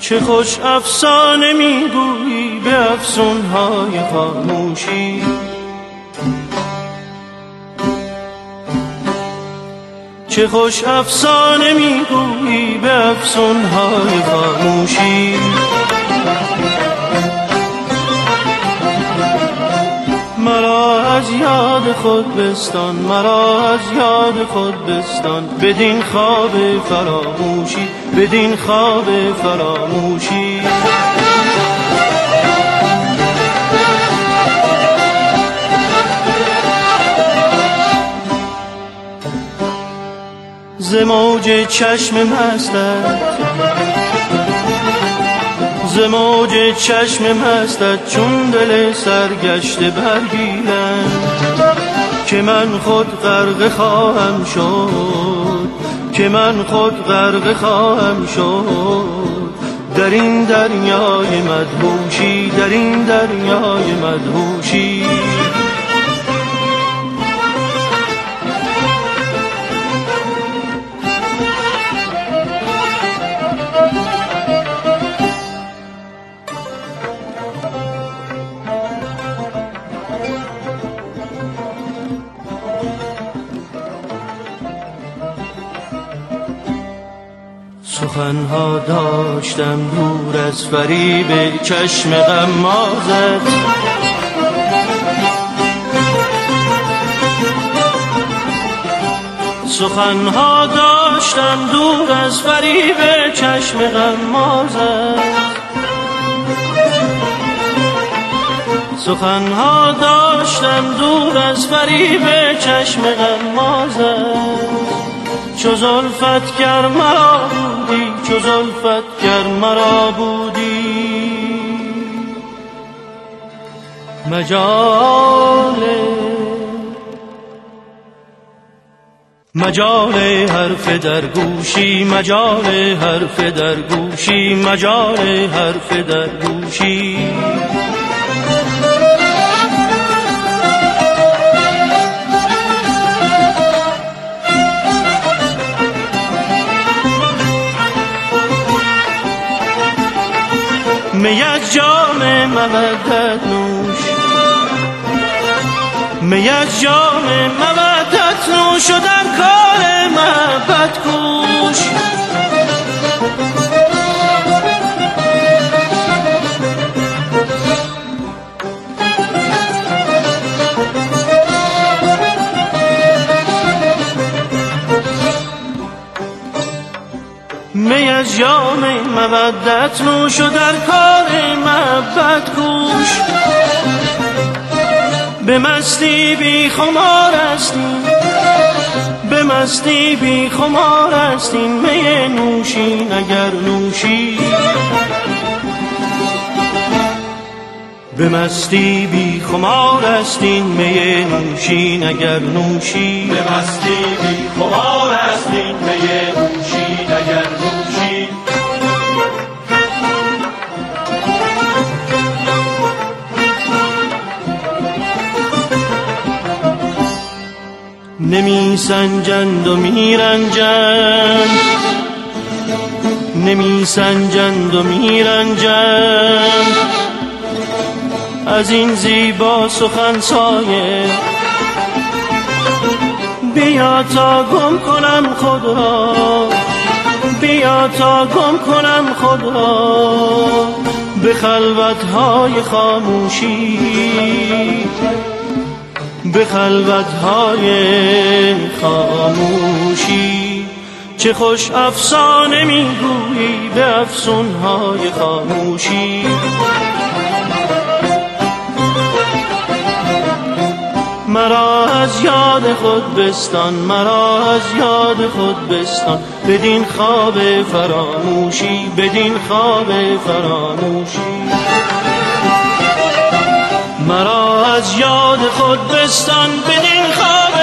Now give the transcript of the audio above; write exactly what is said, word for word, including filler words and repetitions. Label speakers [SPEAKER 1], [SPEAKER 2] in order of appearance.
[SPEAKER 1] چه خوش افسانه میگویی به افسونهای خاموشی. چه خوش افسانه میگویی به افسونهای خاموشی. مرا از یاد خود بستان، مرا از یاد خود بستان، بدین خواب فراموشی، بدین خواب فراموشی. ز موج چشم مستت، ز موج چشم مستت چون دل سرگشته برگیرم، که من خود غرق خواهم شد، که من خود غرق خواهم شد در این دریای مدهوشی، در این دریای مدهوشی. سخنها داشتم دور از فریب چشم غمازت، سخنها داشتم دور از فریب چشم غمازت، سخنها داشتم دور از فریب چشم غمازت. چو زلفت گر مرا بودی، چو زلفت گر مرا بودی، مجال مجال حرف در گوشی، مجال حرف در گوشی، مجال حرف در گوشی. می از جام مودت نوش، می از جام مودت نوش و در کار محبت کوش. می از جام مودت نوش و در کار محبت کوش. به مستی بی خمار هستیم، به مستی بی خمار هستیم، می نوشین اگر نوشی. به مستی بی خمار هستیم، می نوشین اگر نوشی.
[SPEAKER 2] به مستی بی خمار هستیم، می نوشین اگر نوشی.
[SPEAKER 1] نمی سنجند و می رنجند، نمی سنجند و می رنجند از این زیبا سخن سایه. بیا تا گم کنم خود را، بیا تا گم کنم خود را به خلوت‌های خاموشی، به خلوت‌های خاموشی. چه خوش افسانه میگویی به افسونهای خاموشی. مرا از یاد خود بستان، مرا از یاد خود بستان، بدین خواب فراموشی، بدین خواب فراموشی. مرا از یاد خود بستان، بدین خواب